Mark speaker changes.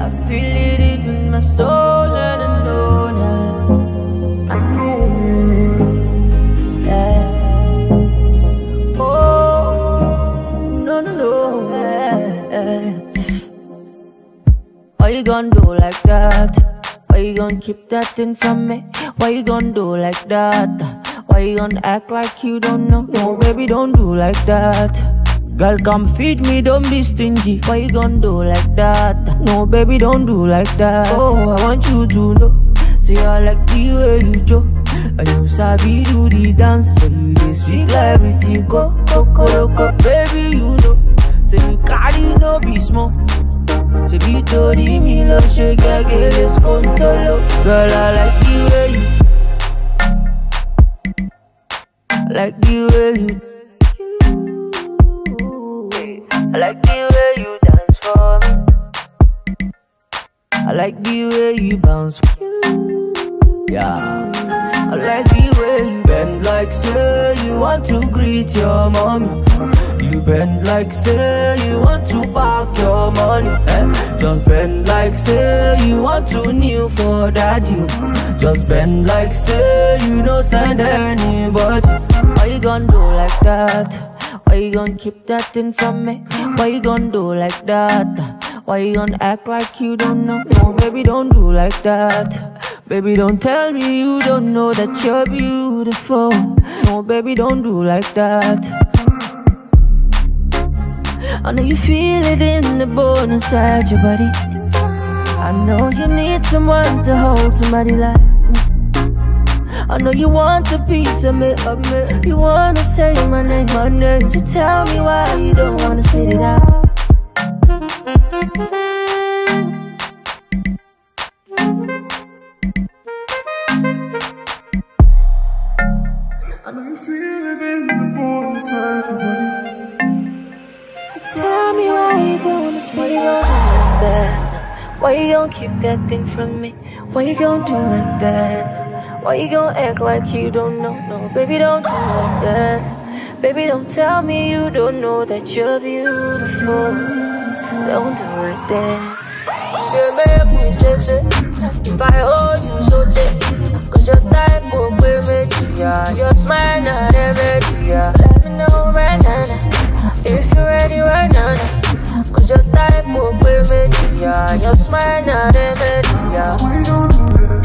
Speaker 1: I feel it deep in my soul and I know that. I know. Yeah. Oh, no, no, no. Yeah. Why you gon' do like that? Why you gon' keep that thing from me? Why you gon' do like that? Why you gon' act like you don't know? No, baby, don't do like that. Girl, come feed me, don't be stingy. Why you gon' do like that? No, baby, don't do like that. Oh, I want you to know. See, I like the way you joke. And you sabi do the dance. So you just speak like everything. Go, baby, you know. Say you carry no be small. Say be told me love, shake again, let's control. Girl, I like the way you. I like the way you. I like the way you dance for me. I like the way you bounce for you. Yeah. I like the way you bend like say you want to greet your mommy. You bend like say you want to park your money. Just bend like say you want to kneel for daddy. Just bend like say you don't send anybody. Why you gon' do like that? Why you gon' keep that thing from me? Why you gon' do like that? Why you gon' act like you don't know? No, baby, don't do like that. Baby, don't tell me you don't know that you're beautiful. No, baby, don't do like that. I know you feel it in the bone inside your body. I know you need someone to hold somebody like me. I know you want a piece of me. You wanna say my name. So tell me why you don't wanna spit it out.
Speaker 2: I know you feel it in the bone inside your body.
Speaker 1: So tell me why you don't wanna spit it out like that. Why you gon' keep that thing from me? Why you gon' do like that? Why you gon' act like you don't know? No, baby, don't do like that. Baby, don't tell me you don't know that you're beautiful. Don't do like that. You make me say, if I hold you so tight, cause your type will be me, yeah. Your smile not remedy, yeah. Let me know right now, if you're ready right now. Cause your type will be me, yeah. Your smile not remedy, yeah.
Speaker 2: Why you don't do that?